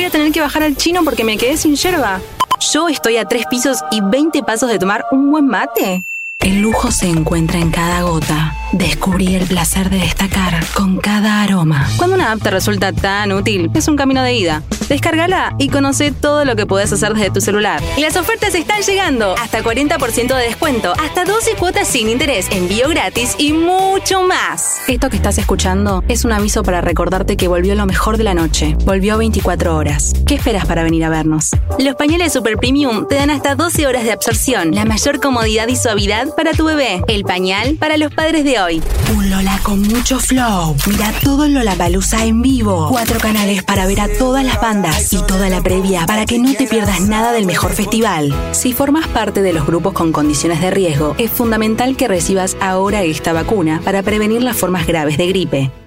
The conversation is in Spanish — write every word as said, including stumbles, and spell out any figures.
voy a tener que bajar al chino porque me quedé sin yerba. ¿Yo estoy a tres pisos y veinte pasos de tomar un buen mate? El lujo se encuentra en cada gota. Descubrí el placer de destacar con cada aroma. Cuando una app te resulta tan útil, es un camino de ida. Descárgala y conoce todo lo que puedes hacer desde tu celular. Y las ofertas están llegando. Hasta cuarenta por ciento de descuento, hasta doce cuotas sin interés, envío gratis y mucho más. Esto que estás escuchando es un aviso para recordarte que volvió lo mejor de la noche. Volvió veinticuatro horas. ¿Qué esperas para venir a vernos? Los pañales Super Premium te dan hasta doce horas de absorción, la mayor comodidad y suavidad para tu bebé. El pañal para los padres de hoy. Un Lola con mucho flow. Mira todo el Lollapalooza en vivo. Cuatro canales para ver a todas las bandas y toda la previa para que no te pierdas nada del mejor festival. Si formas parte de los grupos con condiciones de riesgo, es fundamental que recibas ahora esta vacuna para prevenir las formas graves de gripe.